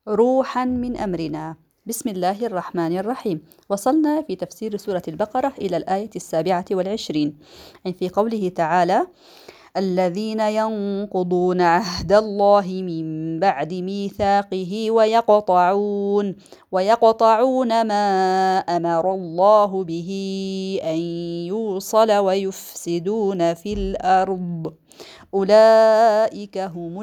روحا من أمرنا. بسم الله الرحمن الرحيم. وصلنا في تفسير سورة البقرة إلى الآية 27 في قوله تعالى: الذين ينقضون عهد الله من بعد ميثاقه ويقطعون ما أمر الله به أن يوصل ويفسدون في الأرض أولئك هم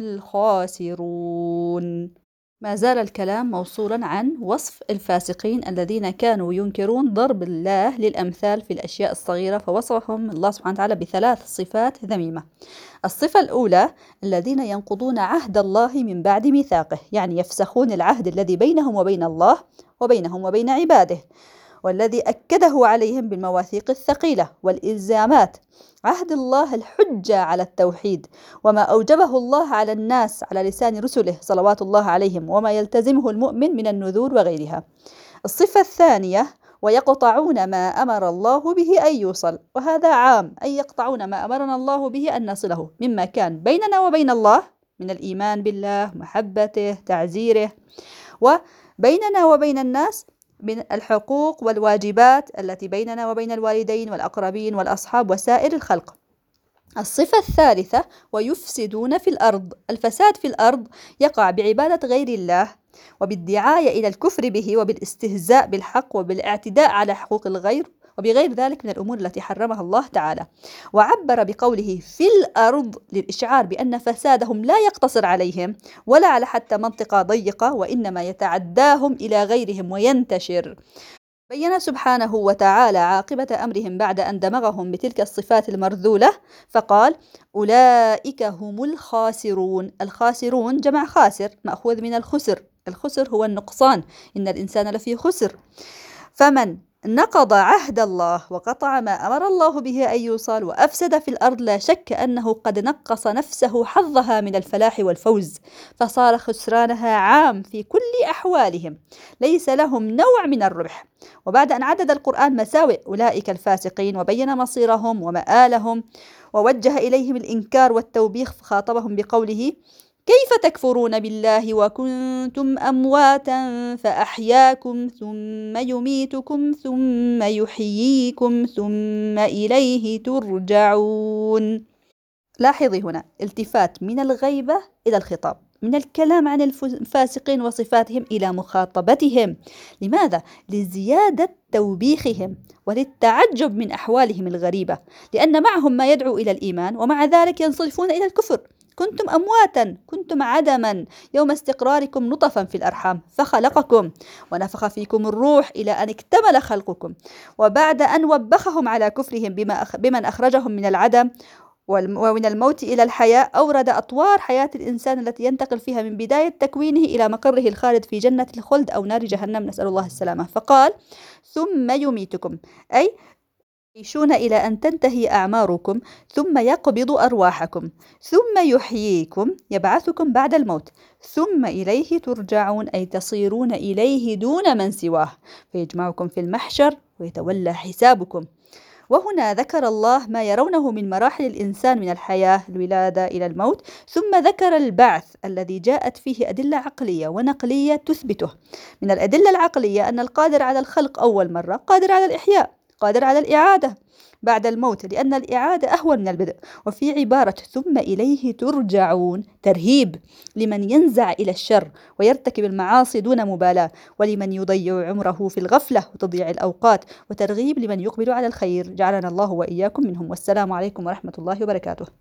الخاسرون. ما زال الكلام موصولا عن وصف الفاسقين الذين كانوا ينكرون ضرب الله للأمثال في الأشياء الصغيرة، فوصفهم الله سبحانه وتعالى بثلاث صفات ذميمة. الصفة الأولى: الذين ينقضون عهد الله من بعد ميثاقه، يعني يفسخون العهد الذي بينهم وبين الله وبينهم وبين عباده، والذي أكده عليهم بالمواثيق الثقيلة والإلزامات. عهد الله الحجة على التوحيد، وما أوجبه الله على الناس على لسان رسله صلوات الله عليهم، وما يلتزمه المؤمن من النذور وغيرها. الصفة الثانية: ويقطعون ما أمر الله به أن يوصل، وهذا عام، أي يقطعون ما أمرنا الله به أن نصله مما كان بيننا وبين الله من الإيمان بالله، محبته، تعزيره، وبيننا وبين الناس من الحقوق والواجبات التي بيننا وبين الوالدين والأقربين والأصحاب وسائر الخلق. الصفة الثالثة: ويفسدون في الأرض. الفساد في الأرض يقع بعبادة غير الله، وبالدعاية إلى الكفر به، وبالاستهزاء بالحق، وبالاعتداء على حقوق الغير، وبغير ذلك من الأمور التي حرمها الله تعالى. وعبر بقوله في الأرض للإشعار بأن فسادهم لا يقتصر عليهم ولا على حتى منطقة ضيقة، وإنما يتعداهم إلى غيرهم وينتشر. بين سبحانه وتعالى عاقبة أمرهم بعد أن دمغهم بتلك الصفات المرذولة، فقال: أولئك هم الخاسرون. الخاسرون جمع خاسر مأخوذ من الخسر، الخسر هو النقصان، إن الإنسان لفي خسر. فمن نقض عهد الله وقطع ما أمر الله به أن يوصل وأفسد في الأرض، لا شك أنه قد نقص نفسه حظها من الفلاح والفوز، فصار خسرانها عام في كل أحوالهم، ليس لهم نوع من الربح. وبعد أن عدد القرآن مساوئ أولئك الفاسقين وبين مصيرهم ومآلهم ووجه إليهم الإنكار والتوبيخ، فخاطبهم بقوله: كيف تكفرون بالله وكنتم أمواتا فأحياكم ثم يميتكم ثم يحييكم ثم إليه ترجعون. لاحظي هنا التفات من الغيبة إلى الخطاب، من الكلام عن الفاسقين وصفاتهم إلى مخاطبتهم. لماذا؟ لزيادة توبيخهم وللتعجب من أحوالهم الغريبة، لأن معهم ما يدعو إلى الإيمان ومع ذلك ينصرفون إلى الكفر. كنتم أمواتا، كنتم عدما يوم استقراركم نطفا في الأرحام، فخلقكم ونفخ فيكم الروح إلى أن اكتمل خلقكم. وبعد أن وبخهم على كفرهم بمن أخرجهم من العدم ومن الموت إلى الحياة، أورد أطوار حياة الإنسان التي ينتقل فيها من بداية تكوينه إلى مقره الخالد في جنة الخلد أو نار جهنم، نسأل الله السلامة. فقال: ثم يميتكم، أي يعيشون إلى أن تنتهي أعماركم، ثم يقبض أرواحكم، ثم يحييكم، يبعثكم بعد الموت، ثم إليه ترجعون، أي تصيرون إليه دون من سواه، فيجمعكم في المحشر ويتولى حسابكم. وهنا ذكر الله ما يرونه من مراحل الإنسان من الحياة، الولادة إلى الموت، ثم ذكر البعث الذي جاءت فيه أدلة عقلية ونقلية تثبته. من الأدلة العقلية أن القادر على الخلق أول مرة قادر على الإحياء، قادر على الإعادة بعد الموت، لأن الإعادة أهون من البدء. وفي عبارة ثم إليه ترجعون ترهيب لمن ينزع إلى الشر ويرتكب المعاصي دون مبالاة، ولمن يضيع عمره في الغفلة وتضييع الأوقات، وترغيب لمن يقبل على الخير. جعلنا الله وإياكم منهم، والسلام عليكم ورحمة الله وبركاته.